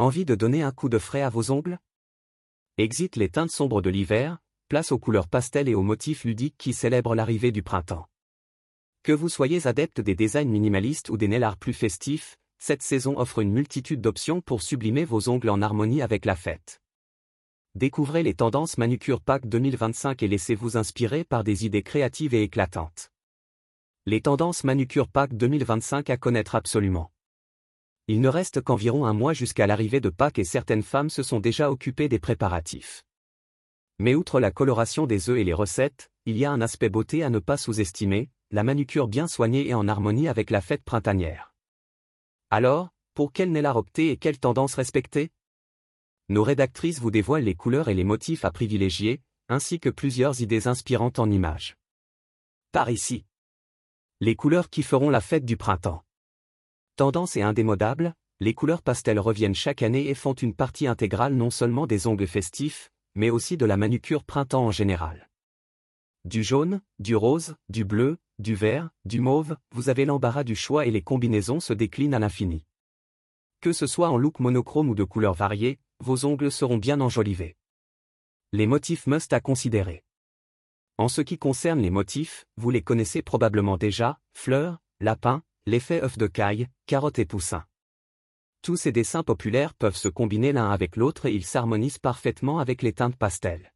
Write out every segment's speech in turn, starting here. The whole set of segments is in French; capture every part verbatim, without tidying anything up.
Envie de donner un coup de frais à vos ongles? Exit les teintes sombres de l'hiver, place aux couleurs pastel et aux motifs ludiques qui célèbrent l'arrivée du printemps. Que vous soyez adepte des designs minimalistes ou des nail art plus festifs, cette saison offre une multitude d'options pour sublimer vos ongles en harmonie avec la fête. Découvrez les tendances Manucure Pack deux mille vingt-cinq et laissez-vous inspirer par des idées créatives et éclatantes. Les tendances Manucure Pack deux mille vingt-cinq à connaître absolument. Il ne reste qu'environ un mois jusqu'à l'arrivée de Pâques et certaines femmes se sont déjà occupées des préparatifs. Mais outre la coloration des œufs et les recettes, il y a un aspect beauté à ne pas sous-estimer, la manucure bien soignée et en harmonie avec la fête printanière. Alors, pour quel nail art opter et quelle tendance respecter? Nos rédactrices vous dévoilent les couleurs et les motifs à privilégier, ainsi que plusieurs idées inspirantes en images. Par ici. Les couleurs qui feront la fête du printemps. Tendance et indémodable, les couleurs pastel reviennent chaque année et font une partie intégrale non seulement des ongles festifs, mais aussi de la manucure printemps en général. Du jaune, du rose, du bleu, du vert, du mauve, vous avez l'embarras du choix et les combinaisons se déclinent à l'infini. Que ce soit en look monochrome ou de couleurs variées, vos ongles seront bien enjolivés. Les motifs must à considérer. En ce qui concerne les motifs, vous les connaissez probablement déjà, fleurs, lapins, l'effet œuf de caille, carotte et poussin. Tous ces dessins populaires peuvent se combiner l'un avec l'autre et ils s'harmonisent parfaitement avec les teintes pastel.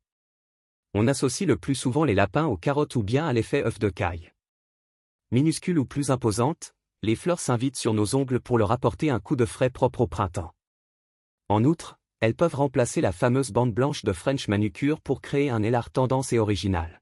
On associe le plus souvent les lapins aux carottes ou bien à l'effet œuf de caille. Minuscules ou plus imposantes, les fleurs s'invitent sur nos ongles pour leur apporter un coup de frais propre au printemps. En outre, elles peuvent remplacer la fameuse bande blanche de French Manucure pour créer un nail art tendance et original.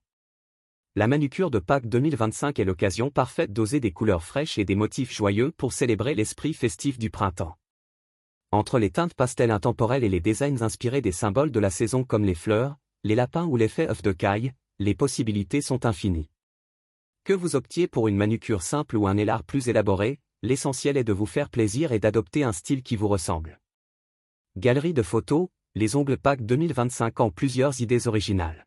La manucure de Pâques deux mille vingt-cinq est l'occasion parfaite d'oser des couleurs fraîches et des motifs joyeux pour célébrer l'esprit festif du printemps. Entre les teintes pastel intemporelles et les designs inspirés des symboles de la saison comme les fleurs, les lapins ou l'effet œuf de caille, les possibilités sont infinies. Que vous optiez pour une manucure simple ou un nail art plus élaboré, l'essentiel est de vous faire plaisir et d'adopter un style qui vous ressemble. Galerie de photos, les ongles Pâques deux mille vingt-cinq en plusieurs idées originales.